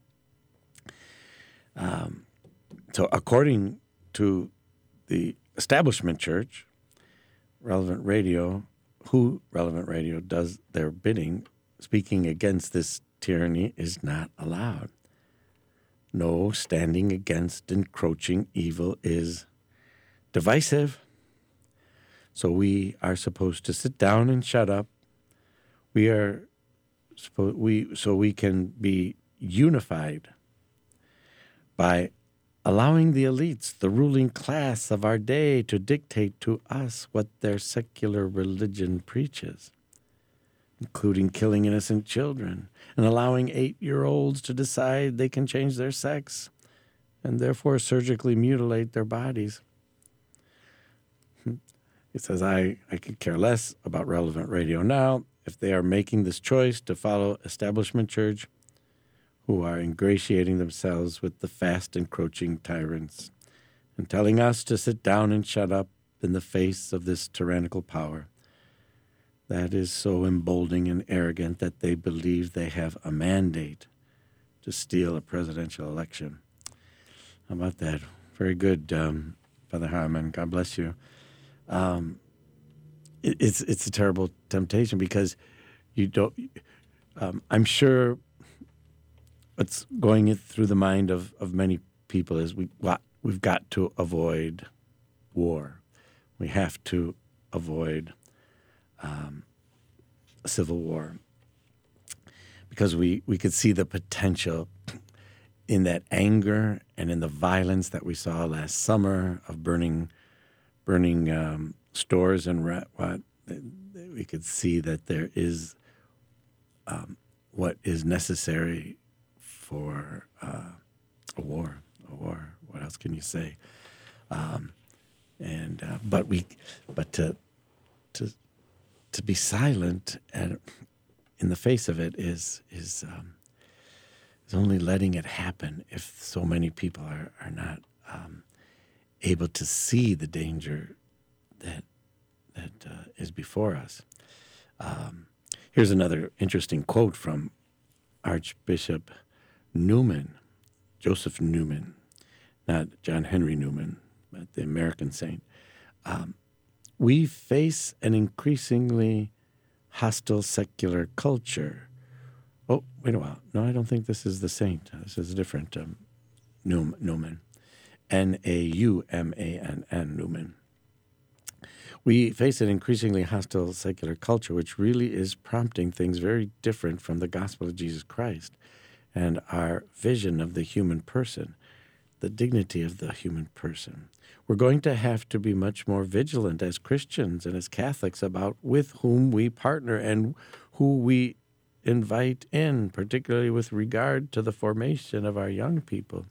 Um, so according to the establishment church, Relevant Radio, who Relevant Radio does their bidding, speaking against this tyranny is not allowed. No, standing against encroaching evil is divisive. So we are supposed to sit down and shut up. We are supposed we so we can be unified by allowing the elites, the ruling class of our day, to dictate to us what their secular religion preaches, including killing innocent children and allowing eight-year-olds to decide they can change their sex and therefore surgically mutilate their bodies. It says, I, I could care less about relevant radio now if they are making this choice to follow establishment church, who are ingratiating themselves with the fast encroaching tyrants and telling us to sit down and shut up in the face of this tyrannical power that is so emboldening and arrogant that they believe they have a mandate to steal a presidential election. How about that? Very good, um, Father Harmon. God bless you. Um, it, it's it's a terrible temptation because you don't. Um, I'm sure what's going through the mind of, of many people is we we've got to avoid war. We have to avoid um, a civil war because we, we could see the potential in that anger and in the violence that we saw last summer of burning burning um, stores and ra- what we could see that there is um, what is necessary for uh, a war. A war. What else can you say? Um, and uh, but we, but to to to be silent and in the face of it is is um, is only letting it happen if so many people are are not um, able to see the danger that that uh, is before us. Um, here's another interesting quote from Archbishop Newman, Joseph Newman, not John Henry Newman, but the American saint. Um, we face an increasingly hostile secular culture. Oh, wait a while. No, I don't think this is the saint. This is a different um, Newman. N A U M A N N, Newman. We face an increasingly hostile secular culture, which really is prompting things very different from the gospel of Jesus Christ and our vision of the human person, the dignity of the human person. We're going to have to be much more vigilant as Christians and as Catholics about with whom we partner and who we invite in, particularly with regard to the formation of our young people.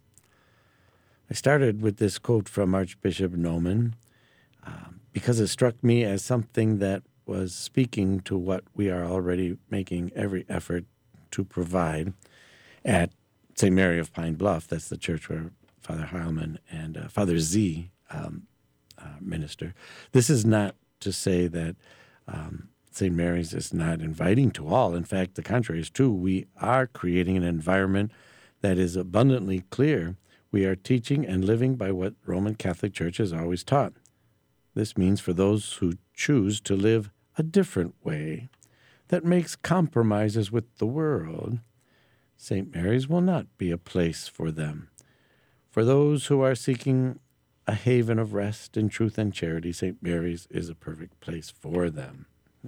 I started with this quote from Archbishop Newman um, because it struck me as something that was speaking to what we are already making every effort to provide at Saint Mary of Pine Bluff. That's the church where Father Heilman and uh, Father Z um, uh, minister. This is not to say that um, Saint Mary's is not inviting to all. In fact, the contrary is true. We are creating an environment that is abundantly clear. We are teaching and living by what Roman Catholic Church has always taught. This means for those who choose to live a different way that makes compromises with the world, Saint Mary's will not be a place for them. For those who are seeking a haven of rest in truth and charity, Saint Mary's is a perfect place for them.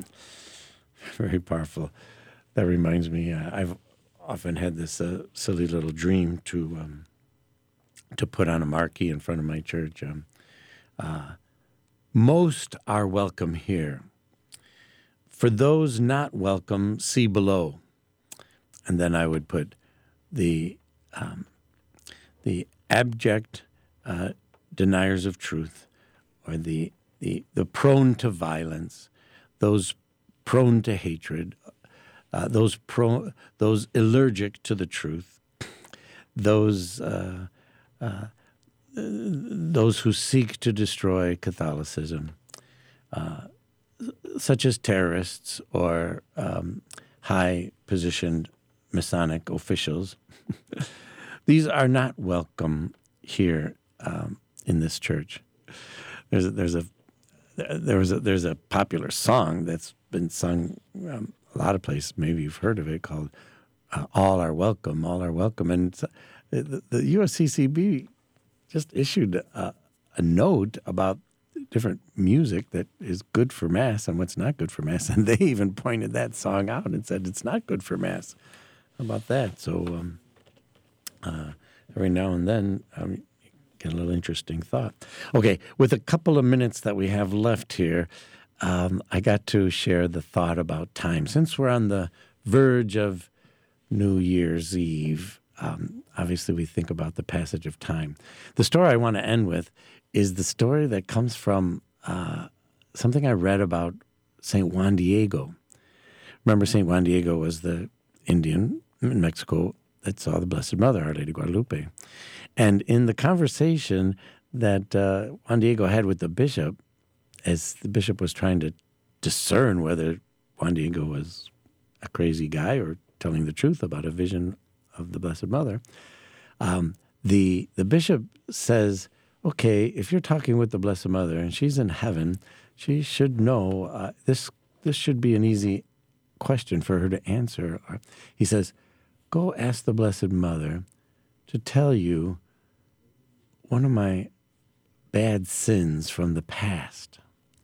Very powerful. That reminds me, uh, I've often had this uh, silly little dream to um, to put on a marquee in front of my church. Um, uh, most are welcome here. For those not welcome, see below. And then I would put the um, the abject uh, deniers of truth, or the, the the prone to violence, those prone to hatred, uh, those pro those allergic to the truth, those uh, uh, those who seek to destroy Catholicism, uh, such as terrorists or um, high-positioned Masonic officials. These are not welcome here um, in this church. There's a, there's a there was a, there's a popular song that's been sung um, a lot of places. Maybe you've heard of it, called uh, "All Are Welcome, All Are Welcome." And the, the U S C C B just issued a, a note about different music that is good for Mass and what's not good for Mass. And they even pointed that song out and said it's not good for Mass. How about that? So um, uh, every now and then, um, you get a little interesting thought. Okay, with a couple of minutes that we have left here, um, I got to share the thought about time. Since we're on the verge of New Year's Eve, um, obviously we think about the passage of time. The story I want to end with is the story that comes from uh, something I read about Saint Juan Diego. Remember, Saint Juan Diego was the Indian in Mexico that saw the Blessed Mother, Our Lady Guadalupe. And in the conversation that uh, Juan Diego had with the bishop, as the bishop was trying to discern whether Juan Diego was a crazy guy or telling the truth about a vision of the Blessed Mother, um, the the bishop says, okay, if you're talking with the Blessed Mother and she's in heaven, she should know uh, this. This should be an easy question for her to answer. He says, go ask the Blessed Mother to tell you one of my bad sins from the past.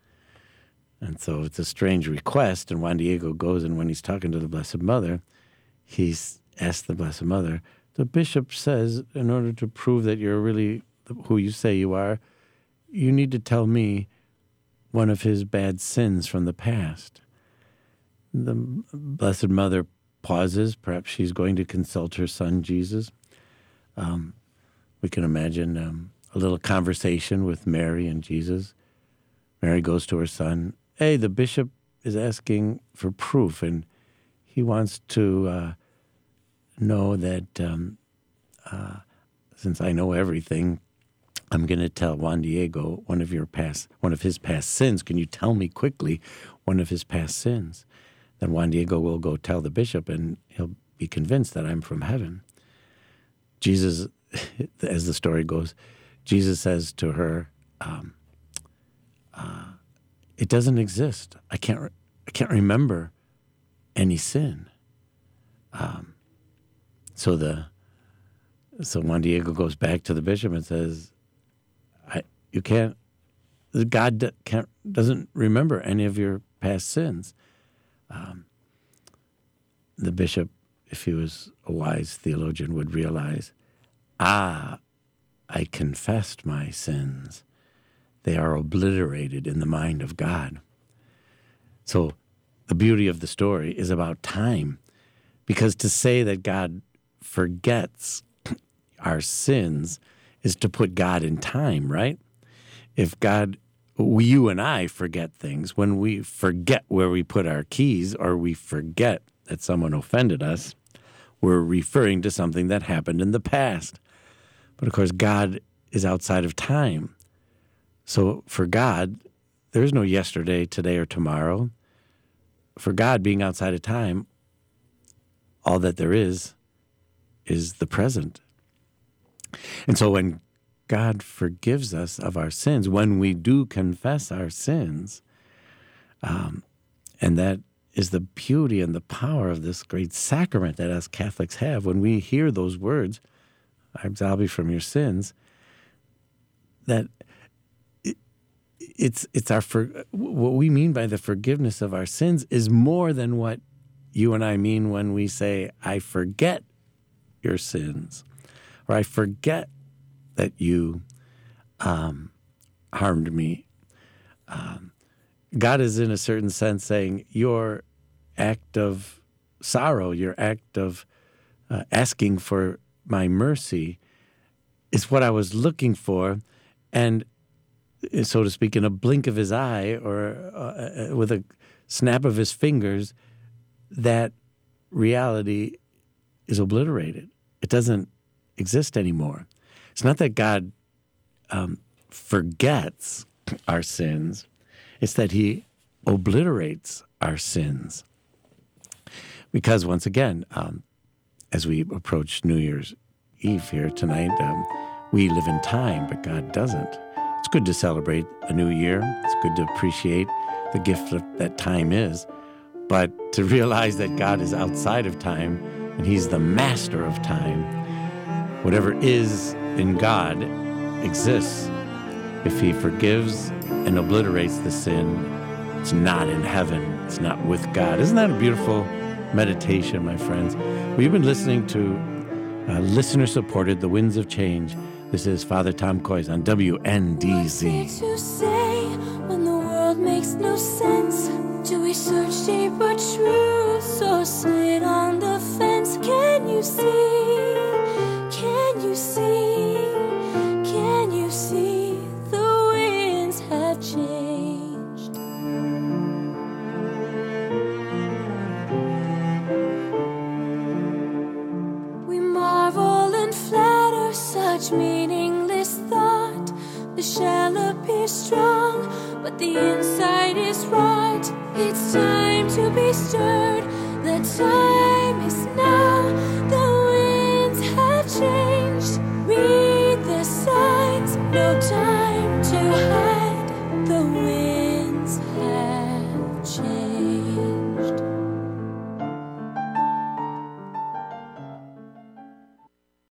And so it's a strange request, and Juan Diego goes, and when he's talking to the Blessed Mother, he's asked the Blessed Mother, the bishop says, in order to prove that you're really who you say you are, you need to tell me one of his bad sins from the past. The Blessed Mother pauses. Perhaps she's going to consult her son, Jesus. Um, we can imagine um, a little conversation with Mary and Jesus. Mary goes to her son. Hey, the bishop is asking for proof, and he wants to uh, know that um, uh, since I know everything, I'm going to tell Juan Diego one of your past, one of his past sins. Can you tell me quickly one of his past sins? Then Juan Diego will go tell the bishop, and he'll be convinced that I'm from heaven. Jesus, as the story goes, Jesus says to her, um, uh, "It doesn't exist. I can't. Re- I can't remember any sin." Um, so the so Juan Diego goes back to the bishop and says, I, "You can't. God can't doesn't remember any of your past sins." Um, the bishop, if he was a wise theologian, would realize, ah, I confessed my sins. They are obliterated in the mind of God. So the beauty of the story is about time, because to say that God forgets our sins is to put God in time, right? If God, we, you and I forget things, when we forget where we put our keys or we forget that someone offended us, we're referring to something that happened in the past. But of course, God is outside of time. So for God, there is no yesterday, today, or tomorrow. For God, being outside of time, all that there is is the present. And so when God forgives us of our sins, when we do confess our sins, um, and that is the beauty and the power of this great sacrament that us Catholics have. When we hear those words, I absolve you from your sins, that it, it's it's our for, what we mean by the forgiveness of our sins is more than what you and I mean when we say, I forget your sins, or I forget that you um, harmed me. Um, God is in a certain sense saying, your act of sorrow, your act of uh, asking for my mercy is what I was looking for. And so to speak, in a blink of his eye or uh, with a snap of his fingers, that reality is obliterated. It doesn't exist anymore. It's not that God um, forgets our sins. It's that he obliterates our sins. Because once again, um, as we approach New Year's Eve here tonight, um, we live in time, but God doesn't. It's good to celebrate a new year. It's good to appreciate the gift that, that time is. But to realize that God is outside of time and he's the master of time, whatever is in God exists If he forgives and obliterates the sin, it's not in heaven. It's not with God. Isn't that a beautiful meditation, my friends? We've been listening to uh, listener-supported The Winds of Change. This is Father Tom Koys on W N D Z. What's it to say when the world makes no sense? Do we search deeper truths or sit on the fence? Can you see? Can you see? Can you see the winds have changed? We marvel and flatter such meaningless thought. The shell appears strong, but the inside is rot. It's time to be stirred. The time is now. The winds have changed.